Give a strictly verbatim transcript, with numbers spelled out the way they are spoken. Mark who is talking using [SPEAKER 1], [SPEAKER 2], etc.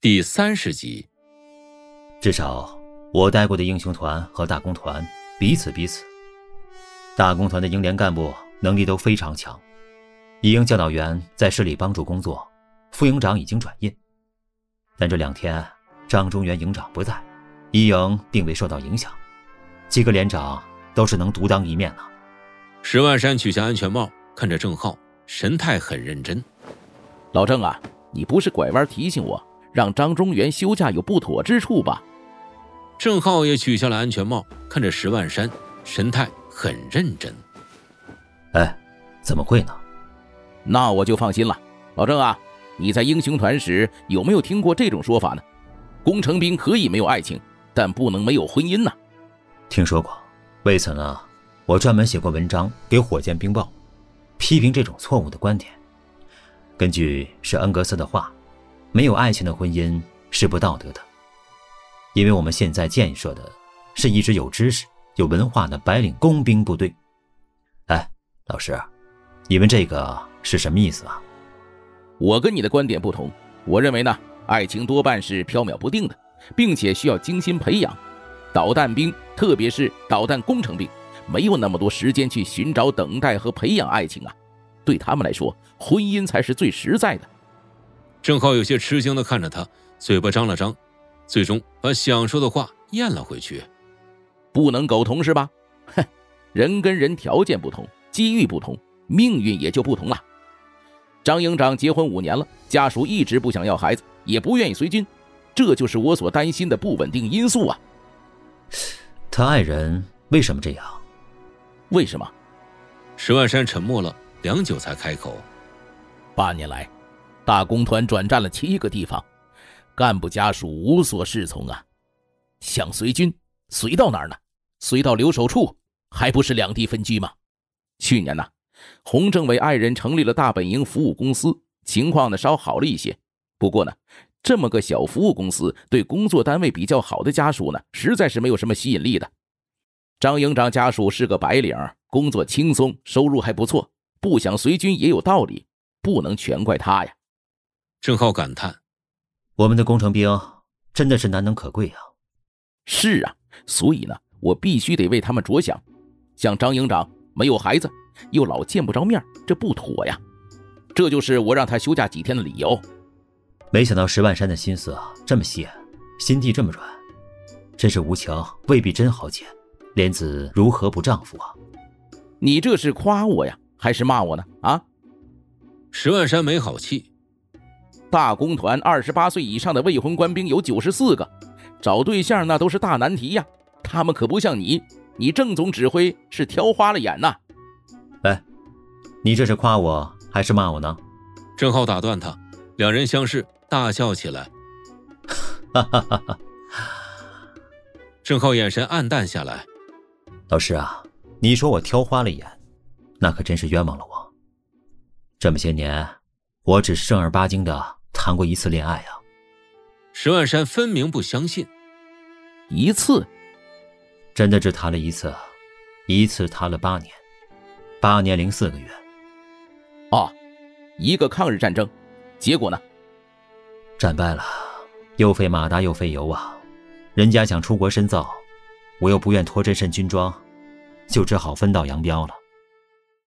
[SPEAKER 1] 第三十集。
[SPEAKER 2] 至少我带过的英雄团和大工团彼此彼此。大工团的英联干部能力都非常强，一营教导员在市里帮助工作，副营长已经转业。但这两天张中原营长不在，一营并未受到影响，几个连长都是能独当一面的。
[SPEAKER 1] 石万山取下安全帽，看着郑浩，神态很认真。
[SPEAKER 3] 老郑啊，你不是拐弯提醒我让张中原休假有不妥之处吧？
[SPEAKER 1] 郑浩也取下了安全帽，看着石万山，神态很认真。
[SPEAKER 2] 哎，怎么会呢？
[SPEAKER 3] 那我就放心了。老郑啊，你在英雄团时有没有听过这种说法呢？工程兵可以没有爱情，但不能没有婚姻呢。
[SPEAKER 2] 听说过，为此呢，我专门写过文章给火箭兵报，批评这种错误的观点。根据是恩格斯的话，没有爱情的婚姻是不道德的，因为我们现在建设的是一支有知识有文化的白领工兵部队。哎，老师，你们这个是什么意思啊？
[SPEAKER 3] 我跟你的观点不同，我认为呢，爱情多半是缥缈不定的，并且需要精心培养。导弹兵，特别是导弹工程兵，没有那么多时间去寻找、等待和培养爱情啊。对他们来说，婚姻才是最实在的。
[SPEAKER 1] 郑浩有些吃惊地看着他，嘴巴张了张，最终把想说的话咽了回去。
[SPEAKER 3] 不能苟同是吧？哼，人跟人条件不同，机遇不同，命运也就不同了。张营长结婚五年了，家属一直不想要孩子，也不愿意随军，这就是我所担心的不稳定因素啊。
[SPEAKER 2] 他爱人为什么这样？
[SPEAKER 3] 为什么？
[SPEAKER 1] 石万山沉默了良久才开口。
[SPEAKER 3] 八年来，大工团转战了七个地方，干部家属无所适从啊。想随军，随到哪儿呢？随到留守处，还不是两地分居吗？去年呢，洪政委爱人成立了大本营服务公司，情况呢稍好了一些。不过呢，这么个小服务公司对工作单位比较好的家属呢，实在是没有什么吸引力的。张营长家属是个白领，工作轻松，收入还不错，不想随军也有道理，不能全怪他呀。
[SPEAKER 1] 郑浩感叹，
[SPEAKER 2] 我们的工程兵真的是难能可贵啊。
[SPEAKER 3] 是啊，所以呢，我必须得为他们着想。像张营长没有孩子，又老见不着面，这不妥呀。这就是我让他休假几天的理由。
[SPEAKER 2] 没想到石万山的心思啊这么细，心地这么软，真是无情未必真好捡，莲子如何不丈夫啊？
[SPEAKER 3] 你这是夸我呀，还是骂我呢？啊？
[SPEAKER 1] 石万山没好气。
[SPEAKER 3] 大工团二十八岁以上的未婚官兵有九十四个，找对象那都是大难题呀。他们可不像你，你郑总指挥是挑花了眼呐。
[SPEAKER 2] 哎，你这是夸我还是骂我呢？
[SPEAKER 1] 郑浩打断他，两人相视大笑起来。
[SPEAKER 2] 哈哈哈哈！
[SPEAKER 1] 郑浩眼神暗淡下来。
[SPEAKER 2] 老师啊，你说我挑花了眼，那可真是冤枉了我。这么些年，我只是正儿八经的谈过一次恋爱啊。
[SPEAKER 1] 石万山分明不相信。
[SPEAKER 3] 一次？
[SPEAKER 2] 真的只谈了一次，一次谈了八年，八年零四个月。
[SPEAKER 3] 哦，一个抗日战争，结果呢？
[SPEAKER 2] 战败了，又费马达又费油啊。人家想出国深造，我又不愿脱这身军装，就只好分道扬镳了。